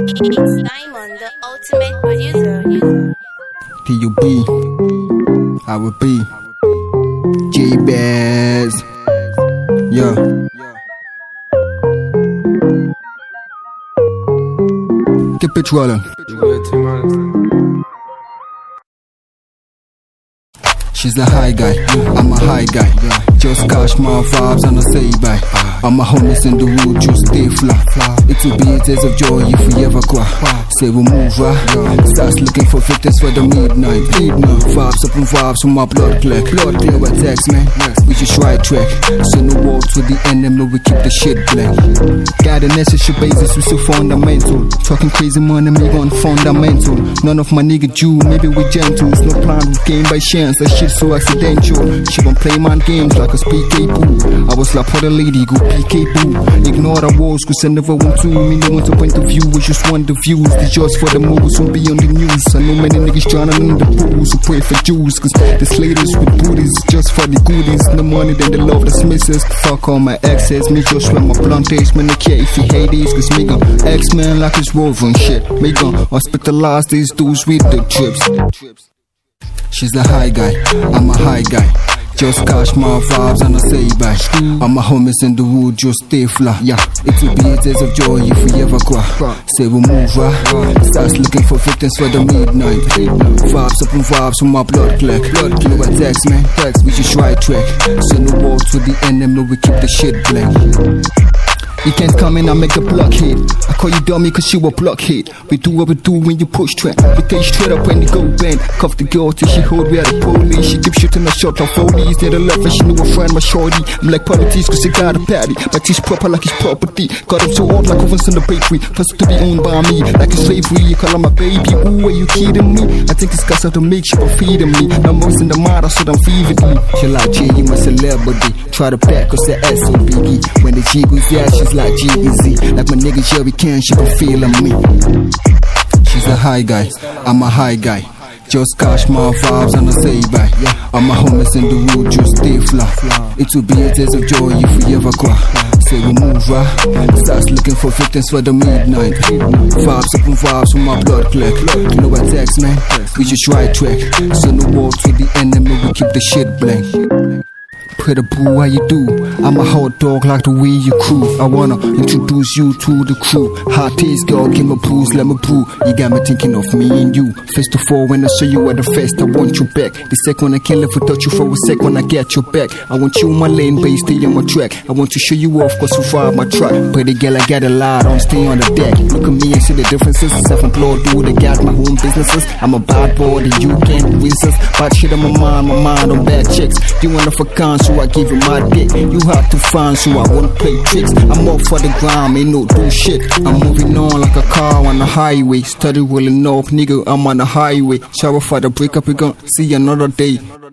It's Diamond, the ultimate producer. T.U.B. I will be J-Bass. Yeah. Keep it rolling. She's a high guy, I'm a high guy. Just cash my vibes and I say bye. All my homies in the wood just stay fly. It will be a tears of joy if we ever cry. Say we move right. Starts looking for victims for the midnight. Vibes up and vibes from my blood clot. No attacks, man. We just right track. So no walks with the enemy, we keep the shit black. Got a necessary basis, we so fundamental. Talking crazy money, me on fundamental. None of my nigga Jew, maybe we gentle. It's no plan, we came by chance. That shit so accidental. She gon' play man games like a PK boo. I was like, for the lady, go PK boo. Ignore the walls, cause I never want to. Me no want to point of view, I just want the views. The just for the moves won't be on the news. I know many niggas drowning in the pools who pray for Jews. Cause the slaters with booties, just for the goodies. No money than the love that's misses. Fuck all my exes, me just run my plantation. Man, I care if you hate this, cause me gon' X-Men like it's Rover and shit. Me gon' hospitalize these dudes with the trips. She's a high guy, I'm a high guy. Just cash my vibes and I say bye. All my homies in the wood just stay fly. Yeah, it will be a days of joy if we ever cry. Say we move right. Starts looking for victims for the midnight. Vibes up and vibes from my blood clot. No attacks, man. We just right track. So no walks with the enemy, we keep the shit blank. You can't come in and make a blockhead. I call you dummy cause you a blockhead. We do what we do when you push trend. We take straight up when you go bend. Cuff the girl till she hold we at the police. She keep shooting a shot on 40s. Near the left and she knew a friend my shorty. I'm like politics cause they got a patty. But he's proper like his property. Got him so old like ovens in the bakery. First to be owned by me like a slavery. You call him a baby, ooh are you kidding me? I think it's cause of the milk she been feeding me. No more in the mud I saw them vividly. She like Jay, you my celebrity. Try to back cause the ass so biggie. When the G goes yeah she's like G-Eazy. Like my nigga Jerry Can, she been feeling me. She's a high guy, I'm a high guy. Just cash my vibes and I say bye. All my homies in the wood just stay fly. It will be a days of joy if we ever cry. Say we move right. Starts looking for victims for the midnight. Vibes up and vibes from my blood clot. No attacks, man. We just right track. So no walks with the enemy, we keep the shit blank. Pretty boo, how you do? I'm a hot dog like the way you crew. I wanna introduce you to the crew. Hot taste, girl, give me booze, let me brew. You got me thinking of me and you. Face to fall when I show you at the fest, I want you back. The second I can't live without you for a second, I get your back. I want you in my lane, but you stay on my track. I want to show you off, cause you vibe my track. Pretty girl, I got a lot on, stay on the deck. Look at me and see the differences. Self-employed dude, I got my own businesses. I'm a bad boy that you can't resist. Bad shit on my mind on bad chicks. You want a kind, so I give you my dick. You hard to find, so I won't play tricks. I'm up for the grind, ain't no do shit. I'm moving on like a car on the highway. Study rolling up, nigga, I'm on the highway. Shower for the breakup, we gon' see another day.